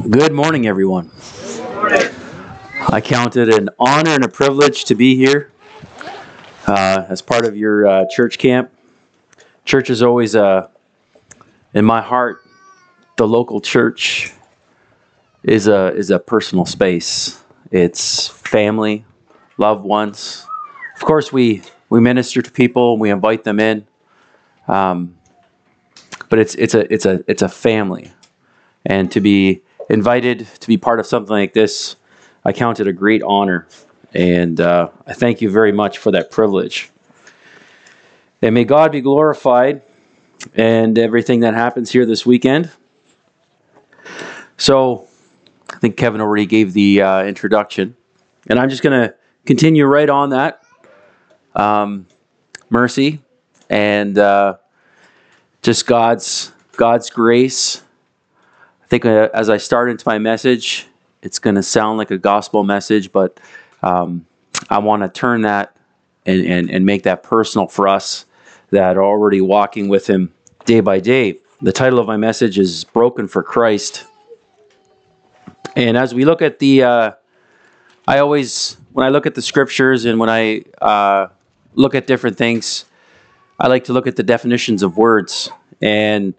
Good morning, everyone. I count it an honor and a privilege to be here as part of your church camp. Church is always, in my heart, the local church is a personal space. It's family, loved ones. Of course, we minister to people, we invite them in, but it's a family, and to be invited to be part of something like this, I count it a great honor, and I thank you very much for that privilege. And may God be glorified in everything that happens here this weekend. So, I think Kevin already gave the introduction, and I'm just going to continue right on that. Mercy and just God's grace. I think as I start into my message, it's going to sound like a gospel message, but I want to turn that and make that personal for us that are already walking with Him day by day. The title of my message is Broken for Christ. And as we look at when I look at the scriptures and when I look at different things, I like to look at the definitions of words. And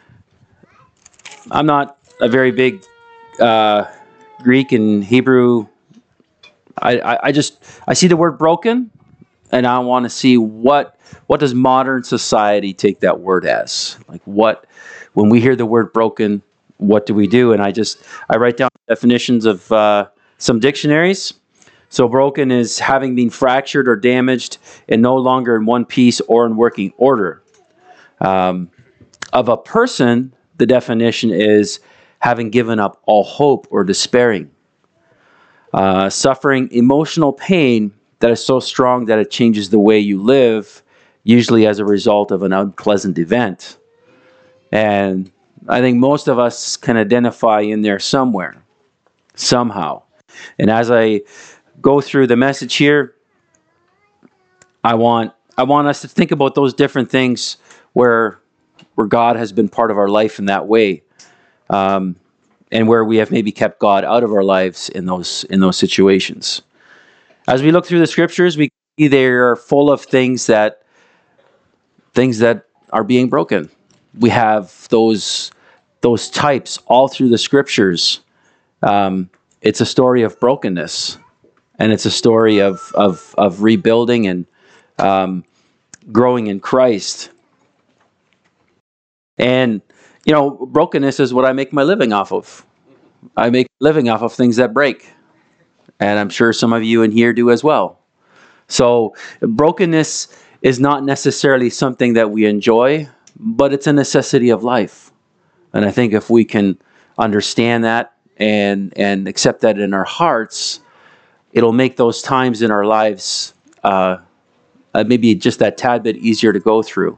I'm not a very big Greek and Hebrew. I see the word broken, and I want to see what does modern society take that word as? Like when we hear the word broken, what do we do? And I write down definitions of some dictionaries. So broken is having been fractured or damaged and no longer in one piece or in working order. Of a person, the definition is having given up all hope or despairing. Suffering emotional pain that is so strong that it changes the way you live, usually as a result of an unpleasant event. And I think most of us can identify in there somewhere, somehow. And as I go through the message here, I want us to think about those different things where God has been part of our life in that way. And where we have maybe kept God out of our lives in those situations. As we look through the scriptures, we see they are full of things that are being broken. We have those types all through the scriptures. It's a story of brokenness, and it's a story of rebuilding and growing in Christ. And brokenness is what I make my living off of. I make a living off of things that break. And I'm sure some of you in here do as well. So brokenness is not necessarily something that we enjoy, but it's a necessity of life. And I think if we can understand that and accept that in our hearts, it'll make those times in our lives maybe just that tad bit easier to go through.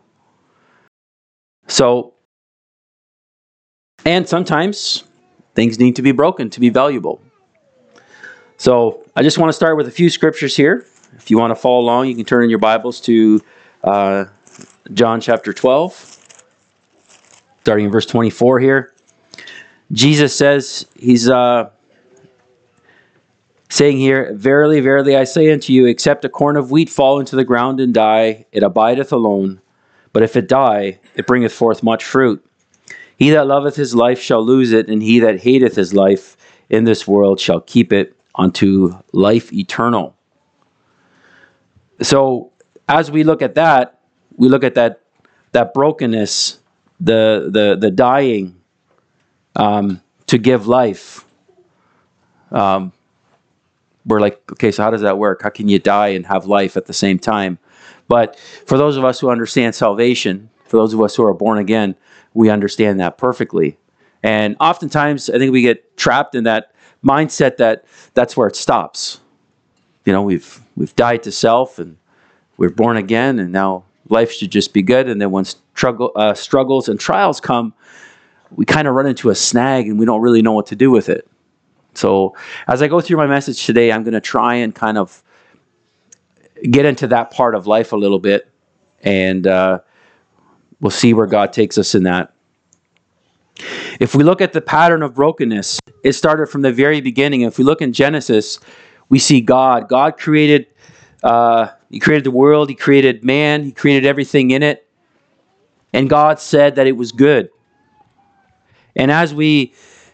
So, and sometimes things need to be broken to be valuable. So I just want to start with a few scriptures here. If you want to follow along, you can turn in your Bibles to John chapter 12, starting in verse 24 here. Jesus says, he's saying here, "Verily, verily, I say unto you, except a corn of wheat fall into the ground and die, it abideth alone. But if it die, it bringeth forth much fruit. He that loveth his life shall lose it, and he that hateth his life in this world shall keep it unto life eternal." So as we look at that, that brokenness, the dying to give life. We're like, okay, so how does that work? How can you die and have life at the same time? But for those of us who understand salvation, for those of us who are born again, we understand that perfectly. And oftentimes, I think we get trapped in that mindset that that's where it stops. We've died to self and we're born again, and now life should just be good. And then when struggles and trials come, we kind of run into a snag and we don't really know what to do with it. So as I go through my message today, I'm going to try and kind of get into that part of life a little bit, and we'll see where God takes us in that. If we look at the pattern of brokenness, it started from the very beginning. If we look in Genesis, we see God. God created, He created the world, He created man, He created everything in it. And God said that it was good. And as we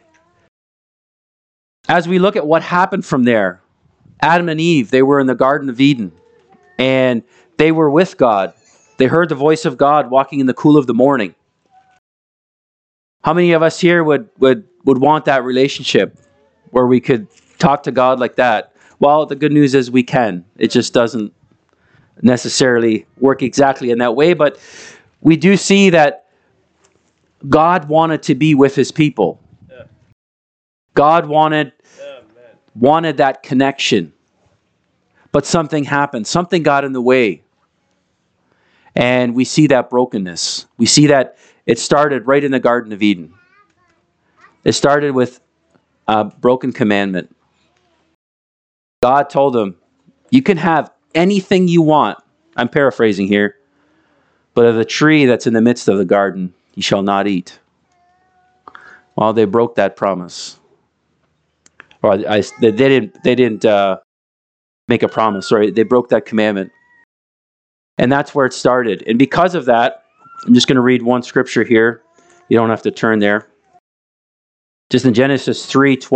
look at what happened from there, Adam and Eve, they were in the Garden of Eden. And they were with God. They heard the voice of God walking in the cool of the morning. How many of us here would want that relationship where we could talk to God like that? Well, the good news is we can. It just doesn't necessarily work exactly in that way, but we do see that God wanted to be with His people. Yeah. God wanted that connection. But something happened. Something got in the way. And we see that brokenness. We see that it started right in the Garden of Eden. It started with a broken commandment. God told them, you can have anything you want. I'm paraphrasing here. But of the tree that's in the midst of the garden, you shall not eat. Well, they broke that promise. Or they didn't make a promise. Sorry, they broke that commandment. And that's where it started. And because of that, I'm just going to read one scripture here. You don't have to turn there. Just in Genesis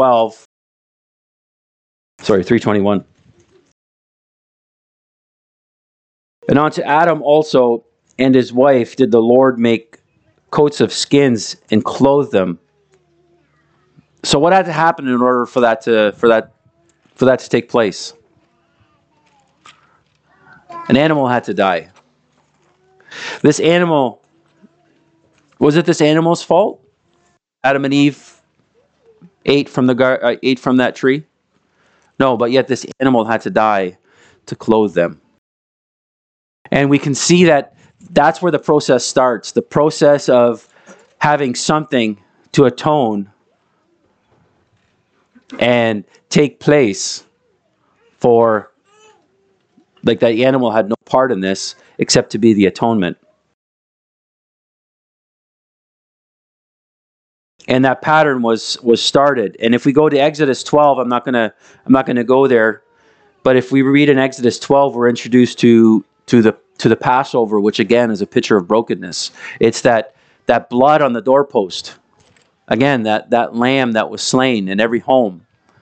3:21. And unto Adam also and his wife did the Lord make coats of skins and clothe them. So what had to happen in order for that to take place? An animal had to die. This animal, was it this animal's fault? Adam and Eve ate from that tree? No, but yet this animal had to die to clothe them. And we can see that that's where the process starts. The process of having something to atone and take place for, like, that animal had no part in this except to be the atonement. And that pattern was started. And if we go to Exodus 12, I'm not gonna go there, but if we read in Exodus 12, we're introduced to the Passover, which again is a picture of brokenness. It's that blood on the doorpost. Again, that lamb that was slain in every home.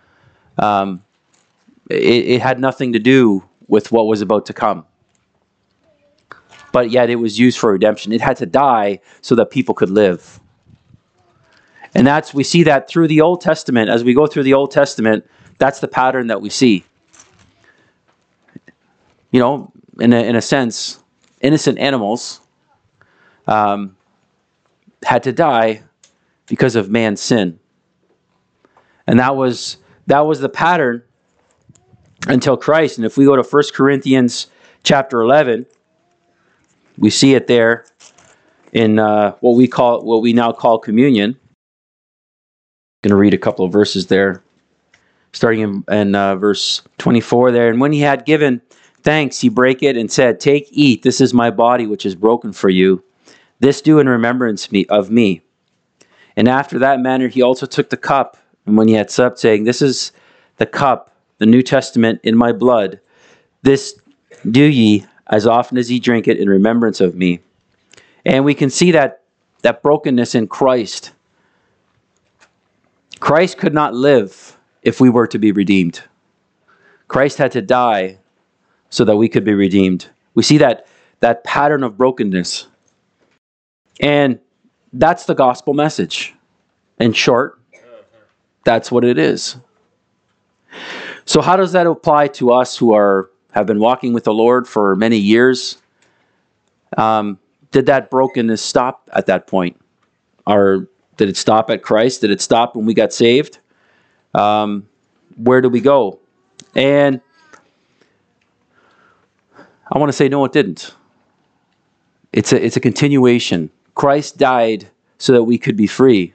It had nothing to do with what was about to come. But yet it was used for redemption. It had to die so that people could live. And we see that through the Old Testament. As we go through the Old Testament, that's the pattern that we see. You know, in a sense, innocent animals had to die because of man's sin. And that was the pattern until Christ. And if we go to 1 Corinthians chapter 11, we see it there in what we now call communion. I'm going to read a couple of verses there, starting in verse 24 there. And when he had given thanks, he brake it and said, "Take, eat, this is my body which is broken for you. This do in remembrance of me. And after that manner he also took the cup, and when he had supped, saying, This is the cup, the New Testament, in my blood. This do ye as often as ye drink it in remembrance of me." And we can see that brokenness in Christ. Christ could not live if we were to be redeemed. Christ had to die so that we could be redeemed. We see that pattern of brokenness. And that's the gospel message. In short, that's what it is. So how does that apply to us who have been walking with the Lord for many years? Did that brokenness stop at that point? Or did it stop at Christ? Did it stop when we got saved? Where do we go? And I want to say, no, it didn't. It's a continuation. Christ died so that we could be free.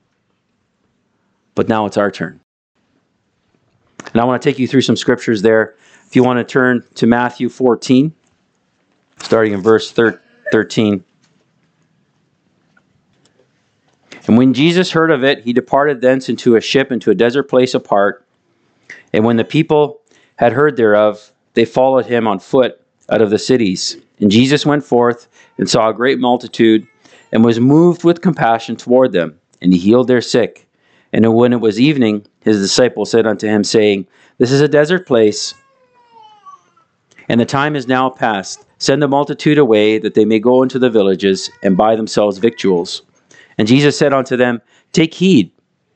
But now it's our turn. And I want to take you through some scriptures there. If you want to turn to Matthew 14, starting in verse 13. And when Jesus heard of it, he departed thence into a ship into a desert place apart. And when the people had heard thereof, they followed him on foot out of the cities. And Jesus went forth and saw a great multitude, and was moved with compassion toward them, and he healed their sick. And when it was evening, his disciples said unto him, saying, This is a desert place, and the time is now past. Send the multitude away, that they may go into the villages, and buy themselves victuals. And Jesus said unto them, Take heed,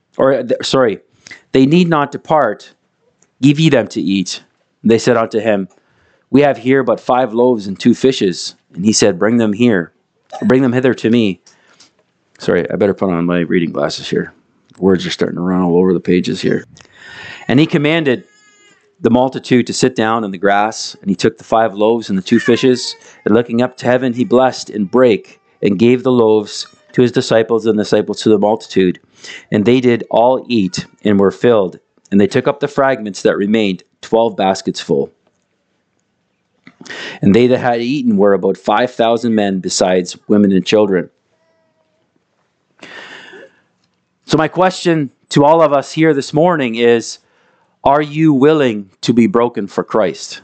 they need not depart. Give ye them to eat. And they said unto him, We have here but 5 loaves and 2 fishes. And he said, Bring them hither to me. Sorry, I better put on my reading glasses here. Words are starting to run all over the pages here. And he commanded the multitude to sit down in the grass, and he took the 5 loaves and the 2 fishes, and looking up to heaven, he blessed and brake, and gave the loaves to his disciples, and the disciples to the multitude. And they did all eat, and were filled. And they took up the fragments that remained, 12 baskets full. And they that had eaten were about 5,000 men, besides women and children. So my question to all of us here this morning is, are you willing to be broken for Christ?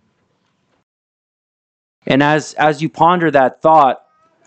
And as you ponder that thought,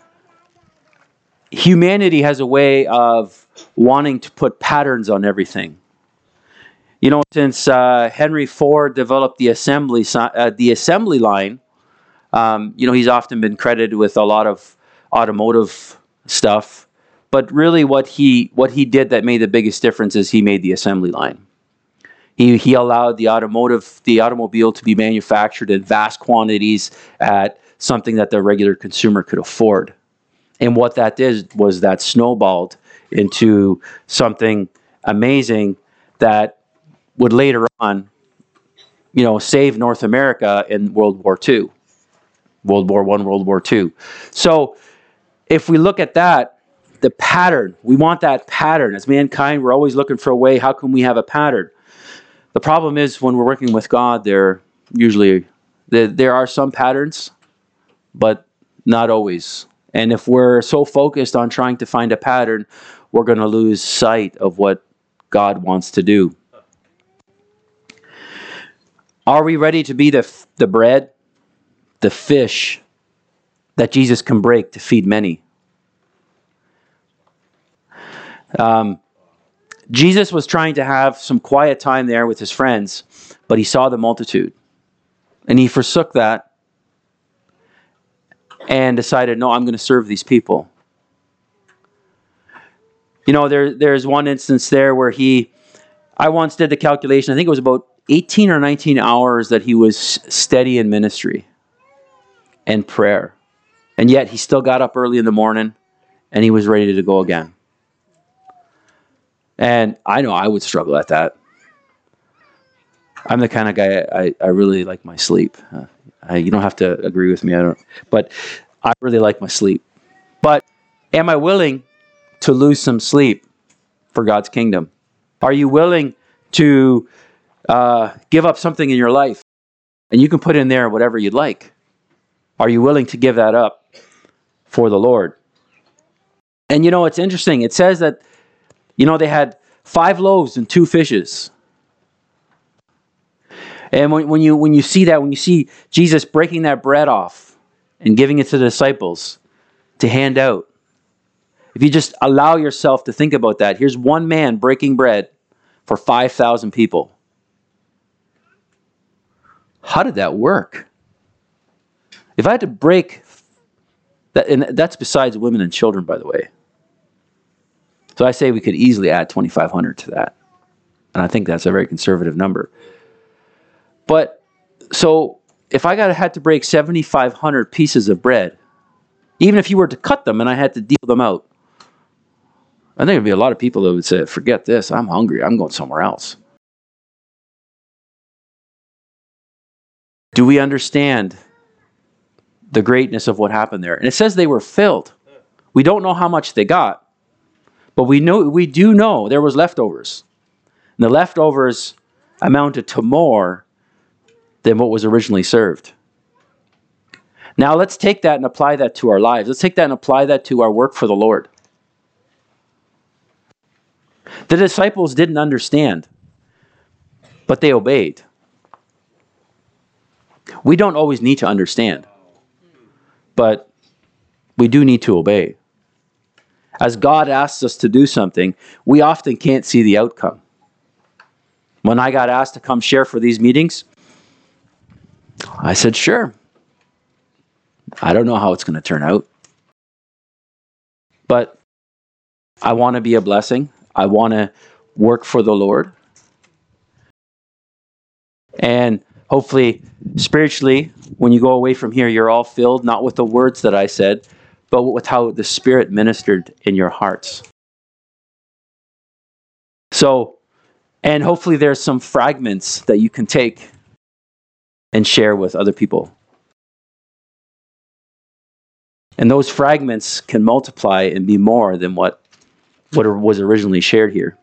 humanity has a way of wanting to put patterns on everything. You know, since Henry Ford developed the assembly line, he's often been credited with a lot of automotive stuff. But really what he did that made the biggest difference is he made the assembly line. He allowed the automobile to be manufactured in vast quantities at something that the regular consumer could afford. And what that did was that snowballed into something amazing that would later on, save North America in World War II. World War I, World War II. So if we look at that, the pattern, we want that pattern. As mankind, we're always looking for a way, how can we have a pattern? The problem is when we're working with God, there are some patterns, but not always. And if we're so focused on trying to find a pattern, we're going to lose sight of what God wants to do. Are we ready to be the bread, the fish that Jesus can break to feed many? Jesus was trying to have some quiet time there with his friends, but he saw the multitude. And he forsook that and decided, no, I'm going to serve these people. There's one instance there where I once did the calculation, I think it was about 18 or 19 hours that he was steady in ministry and prayer. And yet he still got up early in the morning and he was ready to go again. And I know I would struggle at that. I'm the kind of guy, I really like my sleep. You don't have to agree with me, but I really like my sleep. But am I willing to lose some sleep for God's kingdom? Are you willing to give up something in your life? And you can put in there whatever you'd like. Are you willing to give that up for the Lord? And it's interesting. It says that, they had 5 loaves and 2 fishes. And when you see that, when you see Jesus breaking that bread off and giving it to the disciples to hand out, if you just allow yourself to think about that, here's one man breaking bread for 5,000 people. How did that work? If I had to break that, and that's besides women and children, by the way. So I say we could easily add 2,500 to that. And I think that's a very conservative number. But, so, if I had to break 7,500 pieces of bread, even if you were to cut them and I had to deal them out, I think there'd be a lot of people that would say, forget this, I'm hungry, I'm going somewhere else. Do we understand the greatness of what happened there? And it says they were filled. We don't know how much they got, but we do know there was leftovers. And the leftovers amounted to more than what was originally served. Now let's take that and apply that to our lives. Let's take that and apply that to our work for the Lord. The disciples didn't understand, but they obeyed. We don't always need to understand, but we do need to obey. As God asks us to do something, we often can't see the outcome. When I got asked to come share for these meetings, I said, sure. I don't know how it's going to turn out, but I want to be a blessing. I want to work for the Lord. And hopefully, spiritually, when you go away from here, you're all filled, not with the words that I said, but with how the Spirit ministered in your hearts. So, and hopefully there's some fragments that you can take and share with other people. And those fragments can multiply and be more than what was originally shared here.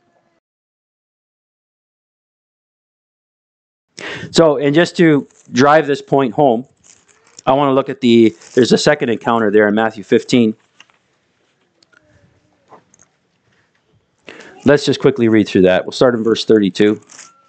So, and just to drive this point home, I want to look at there's a second encounter there in Matthew 15. Let's just quickly read through that. We'll start in verse 32.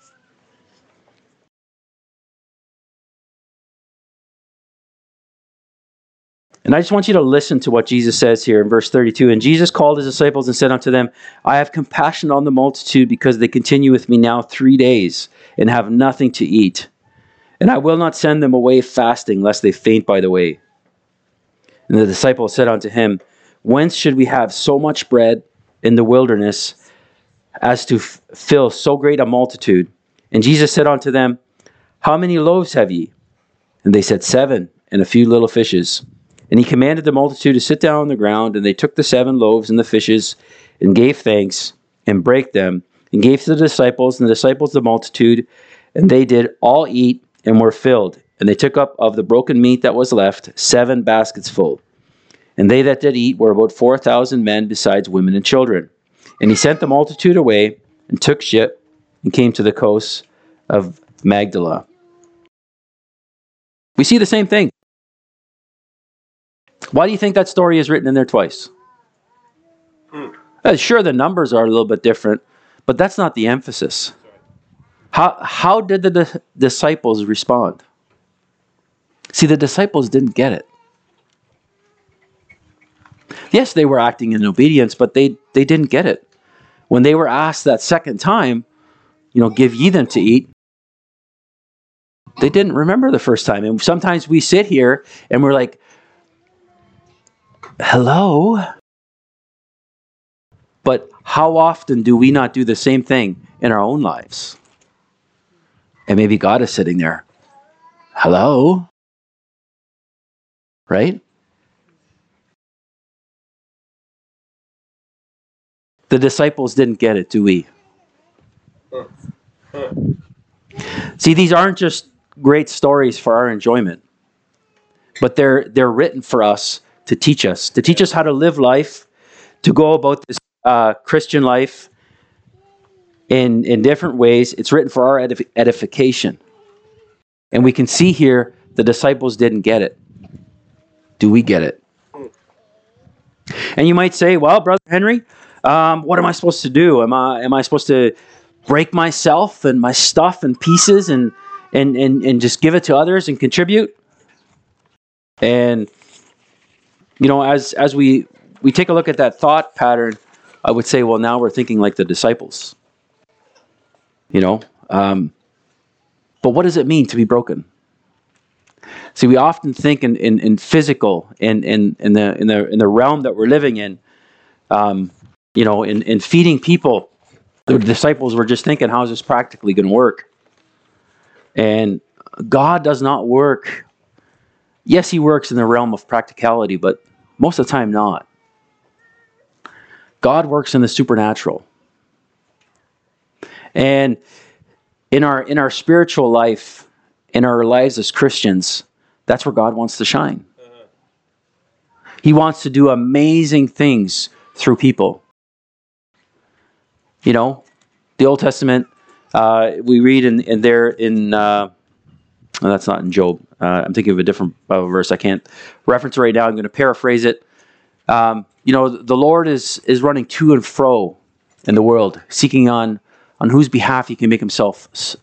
And I just want you to listen to what Jesus says here in verse 32. And Jesus called his disciples and said unto them, I have compassion on the multitude, because they continue with me now 3 days and have nothing to eat. And I will not send them away fasting, lest they faint by the way. And the disciples said unto him, Whence should we have so much bread in the wilderness, as to fill so great a multitude? And Jesus said unto them, How many loaves have ye? And they said, 7, and a few little fishes. And he commanded the multitude to sit down on the ground, and they took the 7 loaves and the fishes, and gave thanks, and brake them, and gave to the disciples, and the disciples the multitude. And they did all eat, and were filled. And they took up of the broken meat that was left 7 baskets full. And they that did eat were about 4,000 men, besides women and children. And he sent the multitude away, and took ship, and came to the coast of Magdala. We see the same thing. Why do you think that story is written in there twice? Sure, the numbers are a little bit different, but that's not the emphasis. How did the disciples respond? See, the disciples didn't get it. Yes, they were acting in obedience, but they didn't get it. When they were asked that second time, give ye them to eat, they didn't remember the first time. And sometimes we sit here and we're like, hello? But how often do we not do the same thing in our own lives? And maybe God is sitting there. Hello? Right? The disciples didn't get it, do we? See, these aren't just great stories for our enjoyment, but they're written for us to teach us how to live life, to go about this Christian life in different ways. It's written for our edification. And we can see here the disciples didn't get it. Do we get it? And you might say, well, Brother Henry, what am I supposed to do? Am I supposed to break myself and my stuff in pieces and just give it to others and contribute? And as we take a look at that thought pattern, I would say, well, now we're thinking like the disciples. But what does it mean to be broken? See, we often think in physical, in the realm that we're living in, in feeding people. The disciples were just thinking, how is this practically going to work? And God does not work. Yes, he works in the realm of practicality, but most of the time not. God works in the supernatural. And in our spiritual life, in our lives as Christians, that's where God wants to shine. He wants to do amazing things through people. The Old Testament, we read that's not in Job. I'm thinking of a different verse. I can't reference it right now. I'm going to paraphrase it. The Lord is running to and fro in the world, seeking on whose behalf he can make himself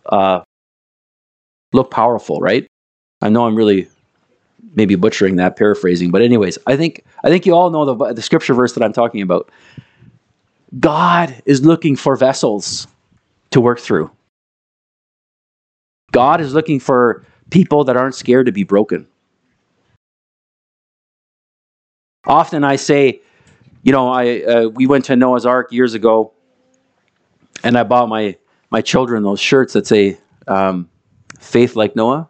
look powerful, right? I know I'm really maybe butchering that, paraphrasing, but anyways, I think you all know the scripture verse that I'm talking about. God is looking for vessels to work through. God is looking for people that aren't scared to be broken. Often I say, we went to Noah's Ark years ago, and I bought my children those shirts that say faith like Noah.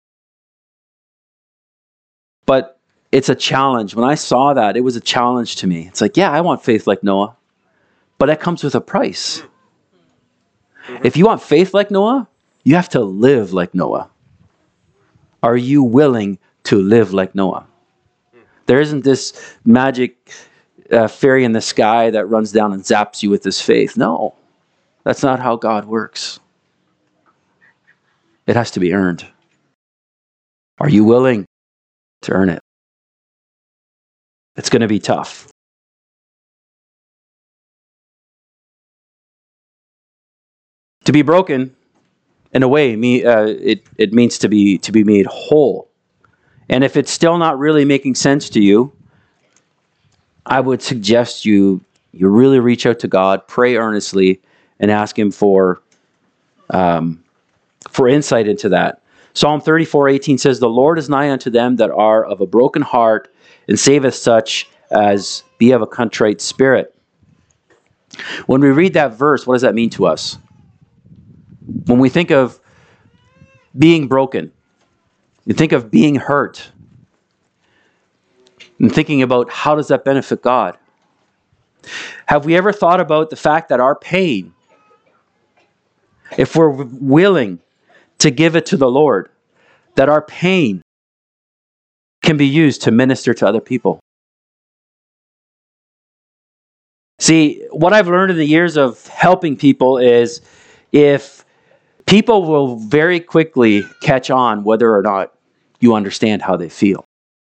But it's a challenge. When I saw that, it was a challenge to me. It's like, yeah, I want faith like Noah, but that comes with a price. If you want faith like Noah, you have to live like Noah. Are you willing to live like Noah? There isn't this magic fairy in the sky that runs down and zaps you with his faith. No, that's not how God works. It has to be earned. Are you willing to earn it? It's going to be tough. To be broken, in a way, it means to be made whole. And if it's still not really making sense to you, I would suggest you really reach out to God, pray earnestly, and ask Him for insight into that. Psalm 34:18 says, "The Lord is nigh unto them that are of a broken heart, and saveth such as be of a contrite spirit." When we read that verse, what does that mean to us? When we think of being broken, you think of being hurt, and thinking about how does that benefit God? Have we ever thought about the fact that our pain, if we're willing to give it to the Lord, that our pain can be used to minister to other people? See, what I've learned in the years of helping people is if people will very quickly catch on whether or not you understand how they feel.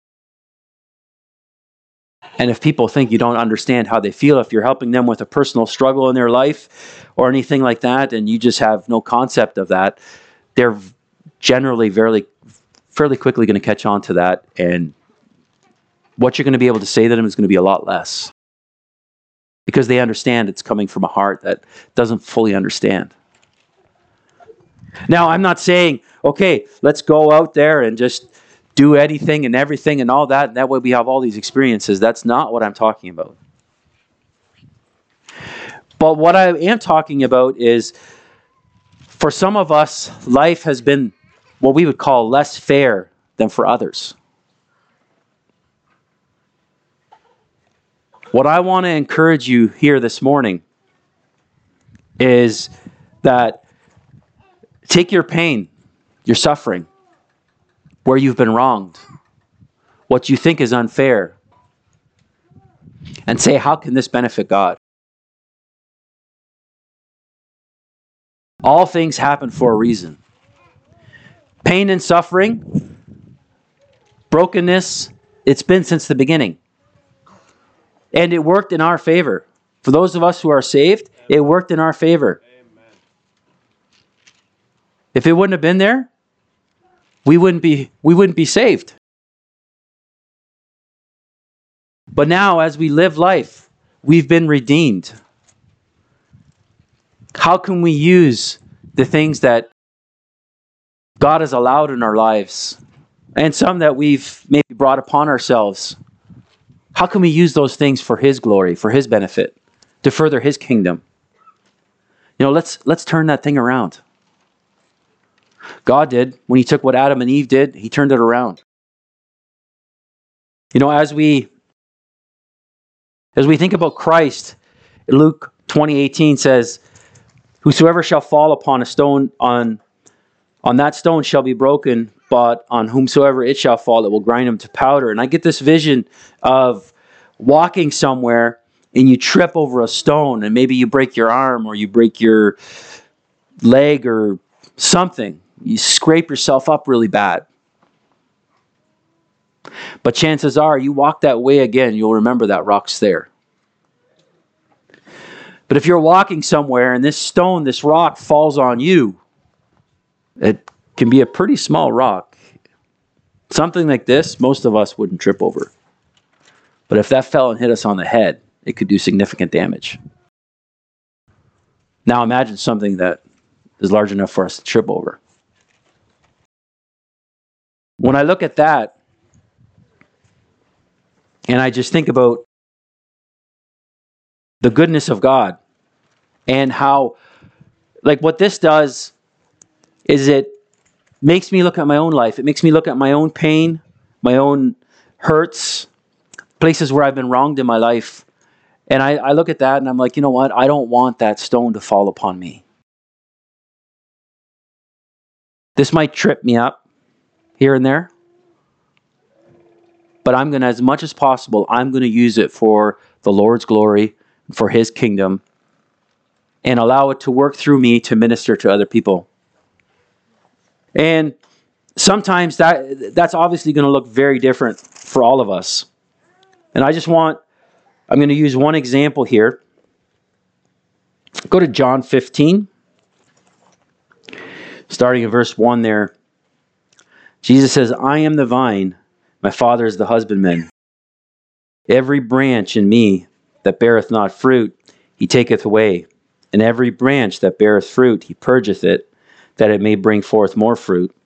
And if people think you don't understand how they feel, if you're helping them with a personal struggle in their life or anything like that, and you just have no concept of that, they're generally fairly quickly going to catch on to that. And what you're going to be able to say to them is going to be a lot less. Because they understand it's coming from a heart that doesn't fully understand. Now, I'm not saying, okay, let's go out there and just do anything and everything and all that, and that way we have all these experiences. That's not what I'm talking about. But what I am talking about is, for some of us, life has been what we would call less fair than for others. What I want to encourage you here this morning is that take your pain, your suffering, where you've been wronged, what you think is unfair, and say, how can this benefit God? All things happen for a reason. Pain and suffering, brokenness, it's been since the beginning. And it worked in our favor. For those of us who are saved, it worked in our favor. If it wouldn't have been there, we wouldn't be saved. But now, as we live life, we've been redeemed. How can we use the things that God has allowed in our lives, and some that we've maybe brought upon ourselves? How can we use those things for His glory, for His benefit, to further His kingdom? Let's turn that thing around. God did. When He took what Adam and Eve did, He turned it around. As we think about Christ, Luke 20:18 says, "Whosoever shall fall upon a stone, on that stone shall be broken, but on whomsoever it shall fall, it will grind him to powder." And I get this vision of walking somewhere and you trip over a stone and maybe you break your arm or you break your leg or something. You scrape yourself up really bad. But chances are, you walk that way again, you'll remember that rock's there. But if you're walking somewhere and this stone, this rock falls on you, it can be a pretty small rock. Something like this, most of us wouldn't trip over. But if that fell and hit us on the head, it could do significant damage. Now imagine something that is large enough for us to trip over. When I look at that, and I just think about the goodness of God and how, like, what this does is it makes me look at my own life. It makes me look at my own pain, my own hurts, places where I've been wronged in my life. And I look at that and I'm like, you know what? I don't want that stone to fall upon me. This might trip me up here and there. But I'm going to, as much as possible, I'm going to use it for the Lord's glory, for His kingdom, and allow it to work through me to minister to other people. And sometimes that's obviously going to look very different for all of us. And I'm going to use one example here. Go to John 15, starting in verse 1 there. Jesus says, I am the vine, my Father is the husbandman. Every branch in me that beareth not fruit, He taketh away. And every branch that beareth fruit, He purgeth it, that it may bring forth more fruit.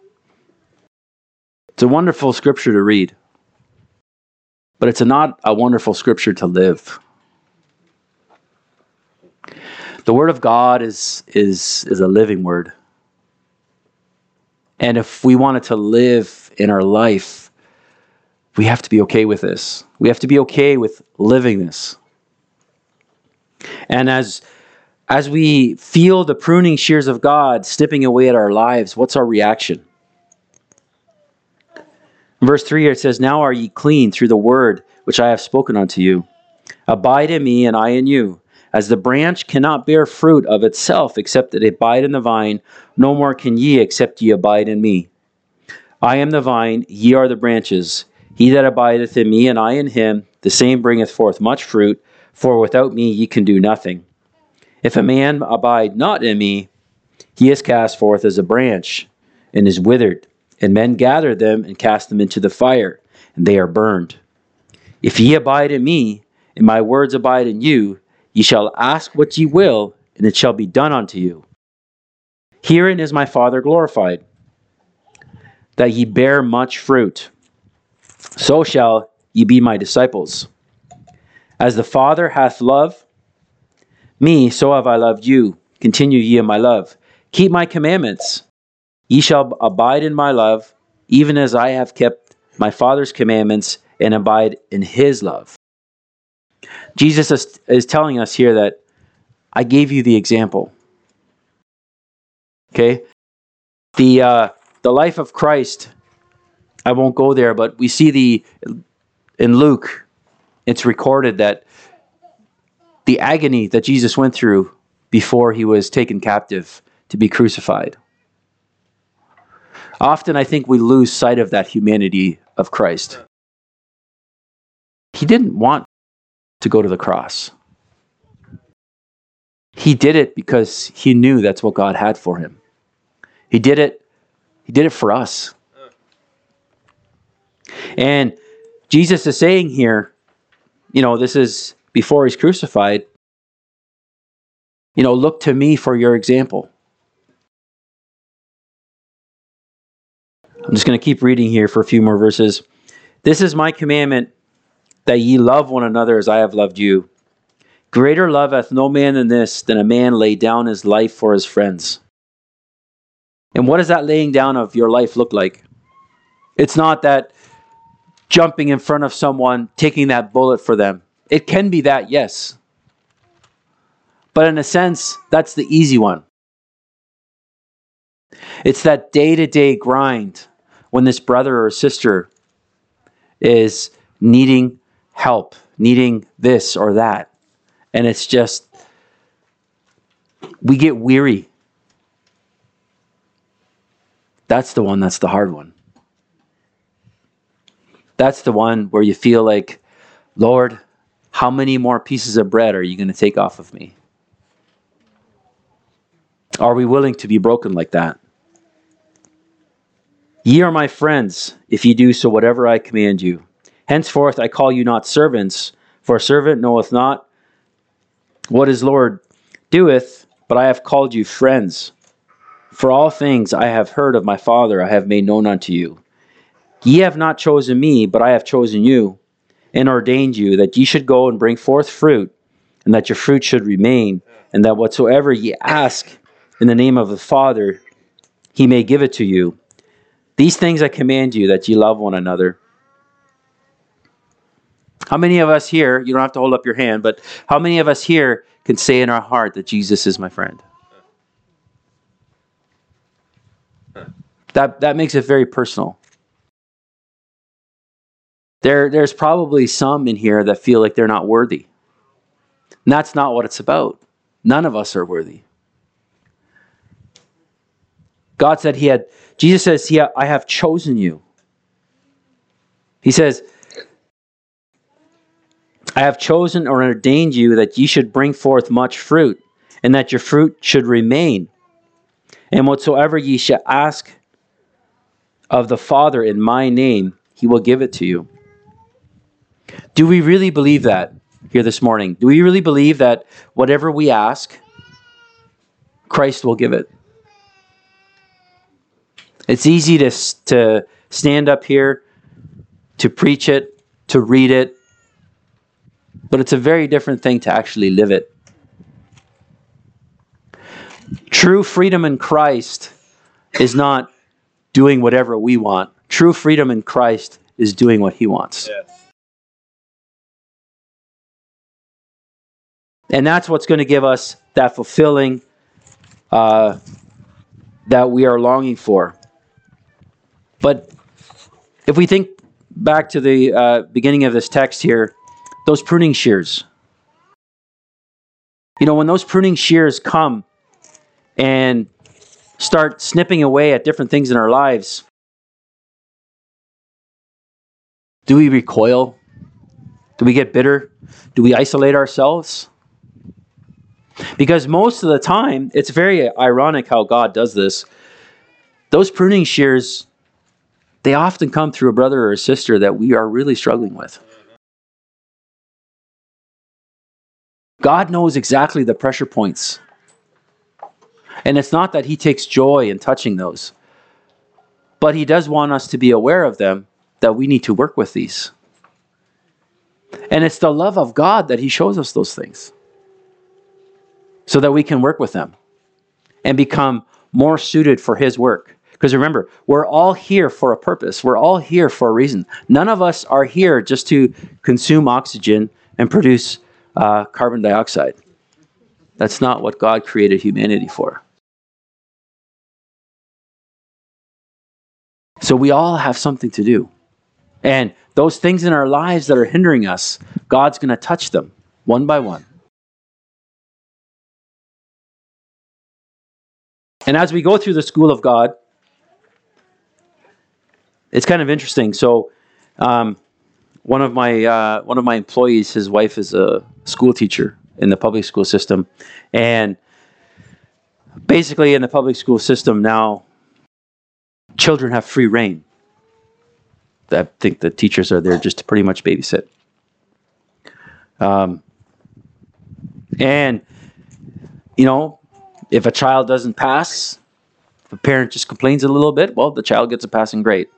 It's a wonderful scripture to read. But it's not a wonderful scripture to live. The Word of God is a living Word. And if we wanted to live in our life, we have to be okay with this. We have to be okay with living this. And as we feel the pruning shears of God snipping away at our lives, what's our reaction? In verse 3 here it says, Now are ye clean through the word which I have spoken unto you. Abide in me, and I in you. As the branch cannot bear fruit of itself, except that it abide in the vine, no more can ye, except ye abide in me. I am the vine, ye are the branches. He that abideth in me, and I in him, the same bringeth forth much fruit, for without me ye can do nothing. If a man abide not in me, he is cast forth as a branch, and is withered. And men gather them and cast them into the fire, and they are burned. If ye abide in me, and my words abide in you, ye shall ask what ye will, and it shall be done unto you. Herein is my Father glorified, that ye bear much fruit. So shall ye be my disciples. As the Father hath loved me, so have I loved you. Continue ye in my love. Keep my commandments. Ye shall abide in my love, even as I have kept my Father's commandments and abide in His love. Jesus is telling us here that I gave you the example. Okay? The life of Christ, I won't go there, but we see in Luke, it's recorded that the agony that Jesus went through before He was taken captive to be crucified. Often I think we lose sight of that humanity of Christ. He didn't want to go to the cross. He did it because He knew that's what God had for Him. He did it for us. And Jesus is saying here, this is before He's crucified, look to me for your example. I'm just going to keep reading here for a few more verses. This is my commandment, that ye love one another as I have loved you. Greater love hath no man than this, than a man lay down his life for his friends. And what does that laying down of your life look like? It's not that jumping in front of someone, taking that bullet for them. It can be that, yes. But in a sense, that's the easy one. It's that day-to-day grind when this brother or sister is needing help, needing this or that. And it's just, we get weary. That's the one that's the hard one. That's the one where you feel like, Lord, how many more pieces of bread are you going to take off of me? Are we willing to be broken like that? Ye are my friends, if ye do so whatever I command you. Henceforth I call you not servants, for a servant knoweth not what his Lord doeth, but I have called you friends. For all things I have heard of my Father I have made known unto you. Ye have not chosen me, but I have chosen you, and ordained you, that ye should go and bring forth fruit, and that your fruit should remain, and that whatsoever ye ask in the name of the Father, he may give it to you. These things I command you, that ye love one another. How many of us here, you don't have to hold up your hand, but how many of us here can say in our heart that Jesus is my friend? That makes it very personal. There's probably some in here that feel like they're not worthy. And that's not what it's about. None of us are worthy. God said Jesus says, I have chosen you. He says, I have chosen or ordained you that ye should bring forth much fruit, and that your fruit should remain. And whatsoever ye shall ask of the Father in my name, he will give it to you. Do we really believe that here this morning? Do we really believe that whatever we ask, Christ will give it? It's easy to stand up here, to preach it, to read it, but it's a very different thing to actually live it. True freedom in Christ is not doing whatever we want. True freedom in Christ is doing what he wants. Yes. And that's what's going to give us that fulfilling that we are longing for. But if we think back to the beginning of this text here, those pruning shears. When those pruning shears come and start snipping away at different things in our lives, do we recoil? Do we get bitter? Do we isolate ourselves? Because most of the time, it's very ironic how God does this. Those pruning shears, they often come through a brother or a sister that we are really struggling with. God knows exactly the pressure points. And it's not that he takes joy in touching those. But he does want us to be aware of them, that we need to work with these. And it's the love of God that he shows us those things, so that we can work with them and become more suited for his work. Because remember, we're all here for a purpose. We're all here for a reason. None of us are here just to consume oxygen and produce carbon dioxide. That's not what God created humanity for. So we all have something to do. And those things in our lives that are hindering us, God's going to touch them one by one. And as we go through the school of God, it's kind of interesting. So one of my employees, his wife is a school teacher in the public school system. And basically in the public school system now, children have free reign. I think the teachers are there just to pretty much babysit. And, if a child doesn't pass, if a parent just complains a little bit, well, the child gets a passing grade.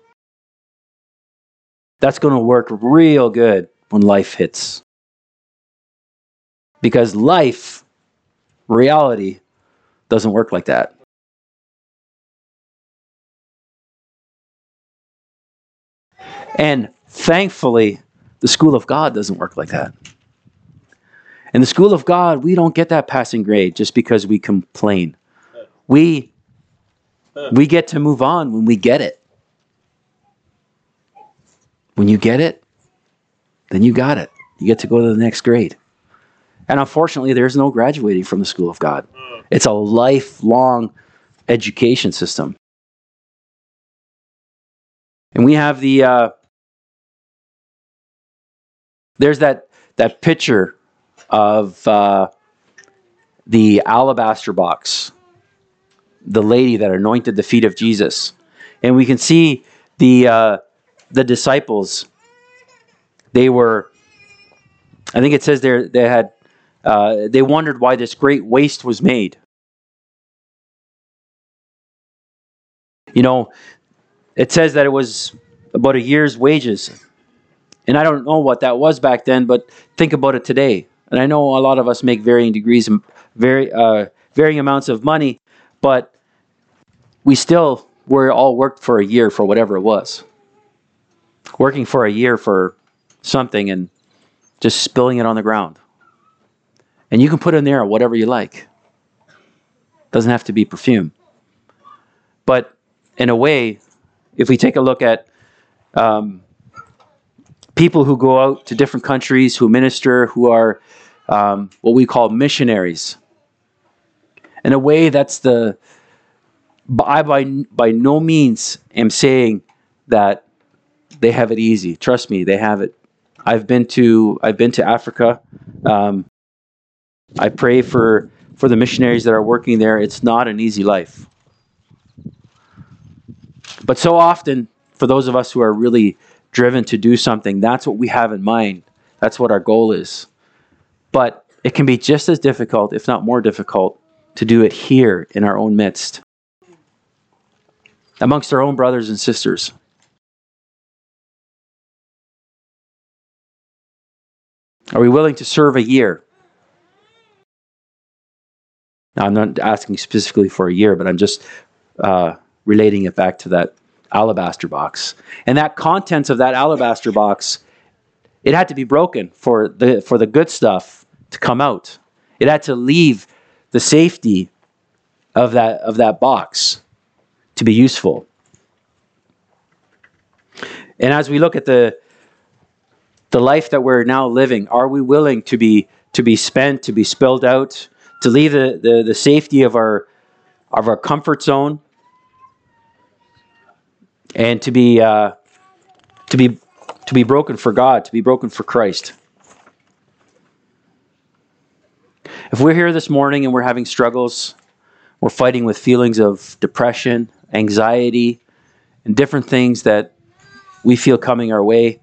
That's going to work real good when life hits. Because reality, doesn't work like that. And thankfully, the school of God doesn't work like that. In the school of God, we don't get that passing grade just because we complain. We get to move on when we get it. When you get it, then you got it. You get to go to the next grade. And unfortunately, there's no graduating from the school of God. It's a lifelong education system. And we have there's that that picture of the alabaster box, the lady that anointed the feet of Jesus. And we can see the disciples, they were, I think it says there, they wondered why this great waste was made. You know, it says that it was about a year's wages. And I don't know what that was back then, but think about it today. And I know a lot of us make varying degrees and varying amounts of money, but we're all worked for a year for whatever it was. Working for a year for something and just spilling it on the ground. And you can put in there whatever you like. Doesn't have to be perfume. But in a way, if we take a look at people who go out to different countries, who minister, who are what we call missionaries. In a way, I by no means am saying that they have it easy. Trust me, they have it. I've been to Africa. I pray for the missionaries that are working there. It's not an easy life. But so often, for those of us who are really driven to do something, that's what we have in mind. That's what our goal is. But it can be just as difficult, if not more difficult, to do it here in our own midst, amongst our own brothers and sisters. Are we willing to serve a year? Now, I'm not asking specifically for a year, but I'm just relating it back to that alabaster box. And that contents of that alabaster box, it had to be broken for the good stuff to come out. It had to leave the safety of that box to be useful. And as we look at the life that we're now living, are we willing to be spent, to be spilled out, to leave the safety of our comfort zone, and to be broken for God, to be broken for Christ? If we're here this morning and we're having struggles, we're fighting with feelings of depression, anxiety, and different things that we feel coming our way,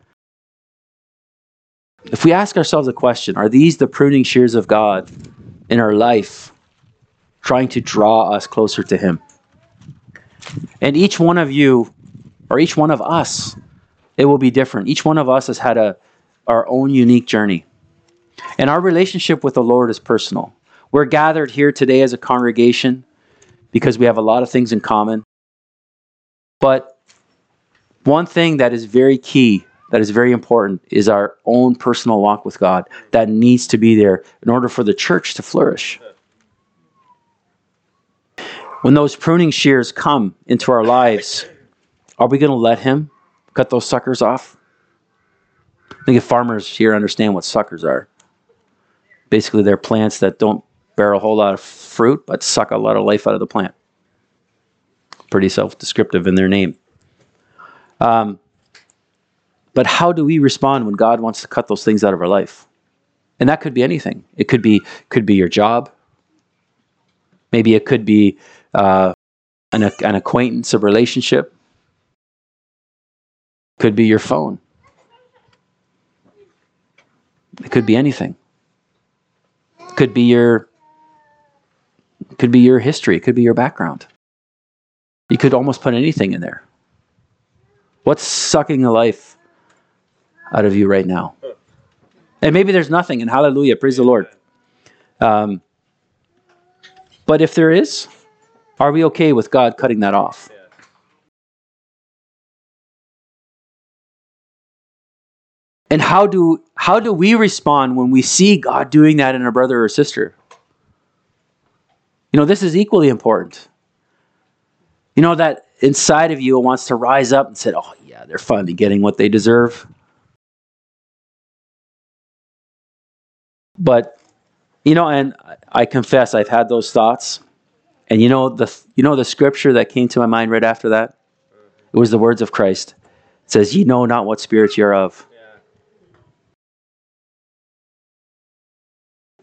if we ask ourselves a question, are these the pruning shears of God in our life, trying to draw us closer to Him? And each one of you, or each one of us, it will be different. Each one of us has had our own unique journey. And our relationship with the Lord is personal. We're gathered here today as a congregation because we have a lot of things in common. But one thing that is very key, that is very important, is our own personal walk with God that needs to be there in order for the church to flourish. When those pruning shears come into our lives, are we going to let Him cut those suckers off? I think if farmers here understand what suckers are. Basically, they're plants that don't bear a whole lot of fruit, but suck a lot of life out of the plant. Pretty self-descriptive in their name. But how do we respond when God wants to cut those things out of our life? And that could be anything. It could be your job. Maybe it could be an acquaintance, a relationship. Could be your phone. It could be anything. Could be your history. It could be your background. You could almost put anything in there. What's sucking the life out of you right now? And maybe there's nothing, and hallelujah, praise the Lord. But if there is, are we okay with God cutting that off? And how do we respond when we see God doing that in a brother or sister? You know, this is equally important. You know, that inside of you wants to rise up and say, oh yeah, they're finally getting what they deserve. But, you know, and I confess I've had those thoughts. And you know the scripture that came to my mind right after that? It was the words of Christ. It says, ye know not what spirit you're of.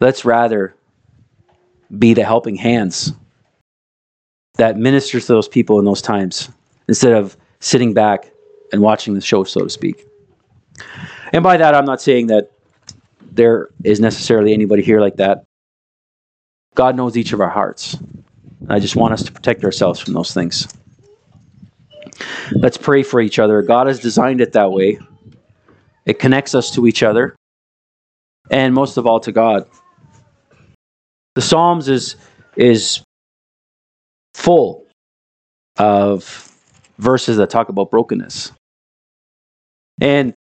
Let's rather be the helping hands that ministers to those people in those times, instead of sitting back and watching the show, so to speak. And by that, I'm not saying that there is necessarily anybody here like that. God knows each of our hearts. I just want us to protect ourselves from those things. Let's pray for each other. God has designed it that way. It connects us to each other, and most of all to God. The Psalms is full of verses that talk about brokenness. And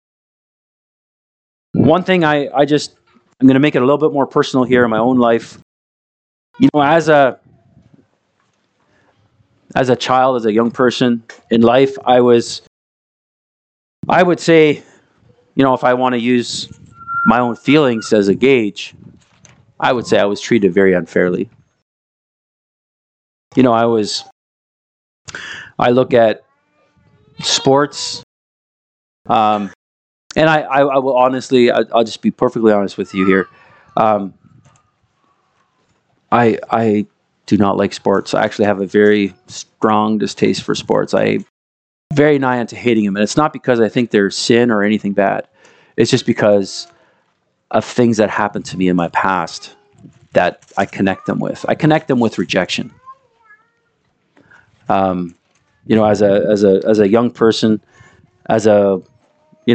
one thing I'm going to make it a little bit more personal here in my own life. You know, as a child, as a young person in life, I would say, you know, if I want to use my own feelings as a gauge, I would say I was treated very unfairly. You know, I look at sports, and I will honestly, I'll just be perfectly honest with you here. I do not like sports. I actually have a very strong distaste for sports. I'm very nigh onto hating them, and it's not because I think they're sin or anything bad. It's just because of things that happened to me in my past that I connect them with. I connect them with rejection. You know, as a young person, you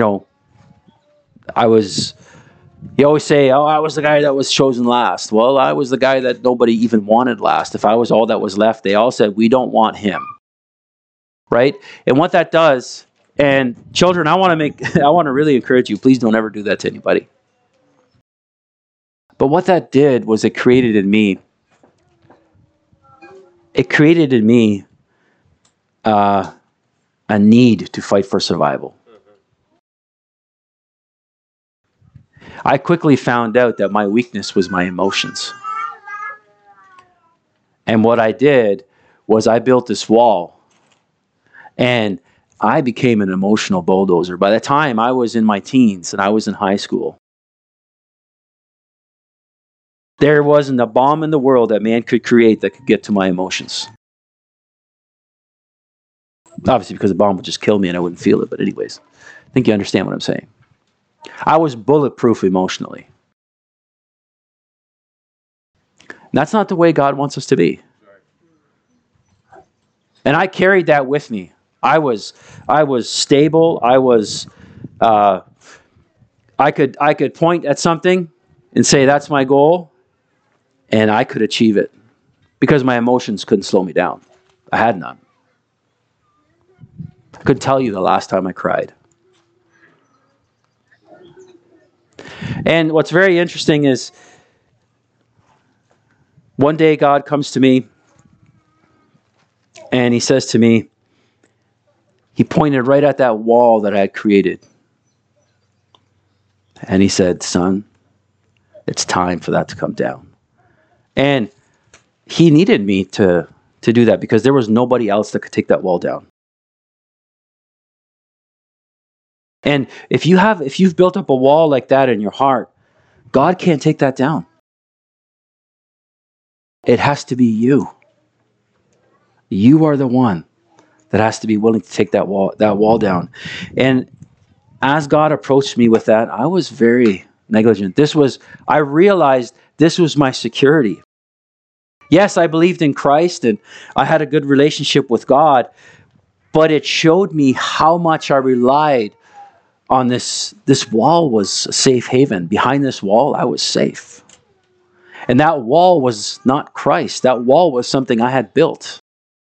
always say, oh, I was the guy that was chosen last. Well, I was the guy that nobody even wanted last. If I was all that was left, they all said, we don't want him. Right? And what that does, and children, I want to really encourage you, please don't ever do that to anybody. But what that did was it created in me a need to fight for survival. I quickly found out that my weakness was my emotions. And what I did was I built this wall, and I became an emotional bulldozer. By the time I was in my teens and I was in high school, there wasn't a bomb in the world that man could create that could get to my emotions. Obviously, because a bomb would just kill me and I wouldn't feel it. But anyways, I think you understand what I'm saying. I was bulletproof emotionally. And that's not the way God wants us to be. And I carried that with me. I was stable. I could point at something and say that's my goal, and I could achieve it because my emotions couldn't slow me down. I had none. I couldn't tell you the last time I cried. And what's very interesting is one day God comes to me and he says to me, he pointed right at that wall that I had created. And he said, son, it's time for that to come down. And he needed me to do that because there was nobody else that could take that wall down. And if you've built up a wall like that in your heart, God can't take that down. It has to be you. You are the one that has to be willing to take that wall down. And as God approached me with that, I was very negligent. I realized this was my security. Yes, I believed in Christ and I had a good relationship with God, but it showed me how much I relied on this wall was a safe haven. Behind this wall, I was safe. And that wall was not Christ. That wall was something I had built.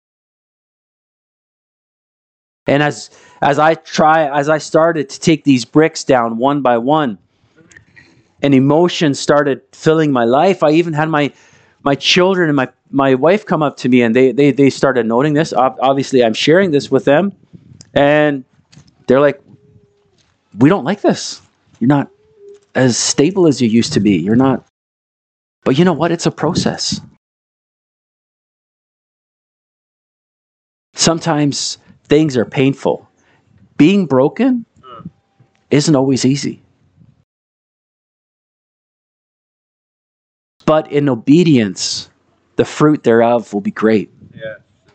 And as I started to take these bricks down one by one, and emotions started filling my life, I even had my children and my wife come up to me, and they started noting this. Obviously, I'm sharing this with them, and they're like, we don't like this. You're not as stable as you used to be. You're not. But you know what? It's a process. Sometimes things are painful. Being broken isn't always easy. but in obedience, the fruit thereof will be great. Yes.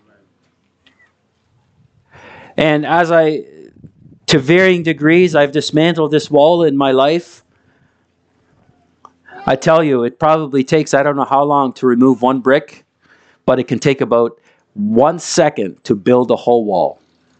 And to varying degrees, I've dismantled this wall in my life. I tell you, it probably takes, I don't know how long to remove one brick, but it can take about 1 second to build a whole wall.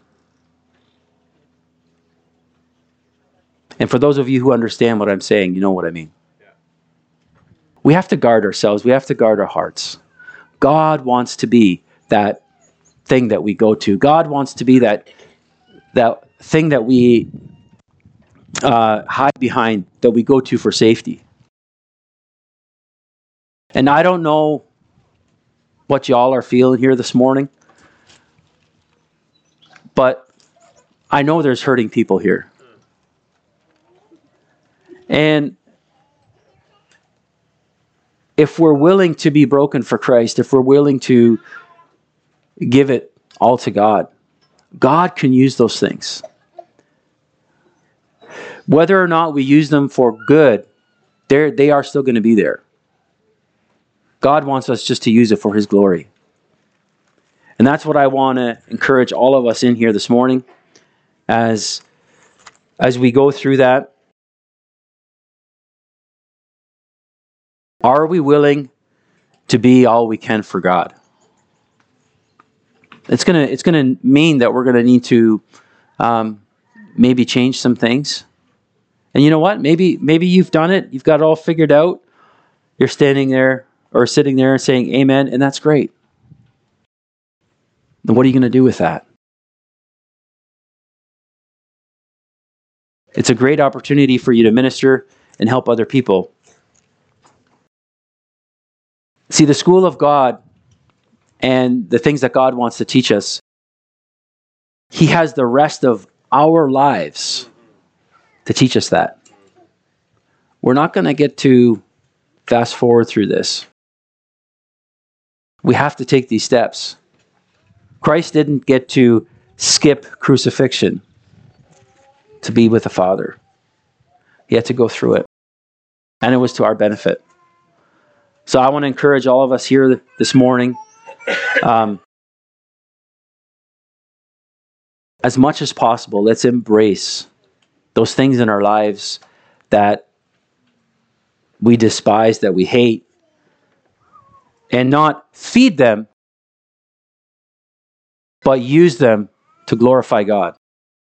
And for those of you who understand what I'm saying, you know what I mean. Yeah. We have to guard ourselves. We have to guard our hearts. God wants to be that thing that we go to. God wants to be that thing that we hide behind, that we go to for safety. And I don't know what y'all are feeling here this morning, but I know there's hurting people here. And if we're willing to be broken for Christ, if we're willing to give it all to God, God can use those things. Whether or not we use them for good, they are still going to be there. God wants us just to use it for His glory. And that's what I want to encourage all of us in here this morning as we go through that. Are we willing to be all we can for God? It's gonna mean that we're gonna need to maybe change some things. And you know what? Maybe you've done it. You've got it all figured out. You're standing there or sitting there and saying amen, and that's great. Then what are you going to do with that? It's a great opportunity for you to minister and help other people. See, the school of God and the things that God wants to teach us, He has the rest of our lives to teach us that. We're not going to get to fast forward through this. We have to take these steps. Christ didn't get to skip crucifixion to be with the Father. He had to go through it. And it was to our benefit. So I want to encourage all of us here this morning, as much as possible, let's embrace those things in our lives that we despise, that we hate, and not feed them, but use them to glorify God.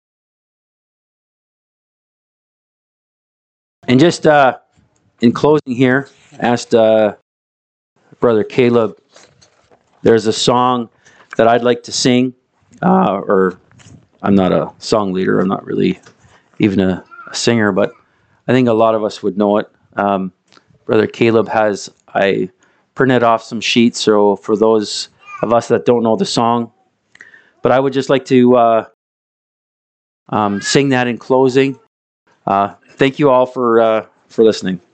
And just in closing here, I asked Brother Caleb, there's a song that I'd like to sing, or I'm not a song leader, I'm not really even a singer, but I think a lot of us would know it. Brother Caleb I printed off some sheets, so for those of us that don't know the song, but I would just like to sing that in closing. Thank you all for listening.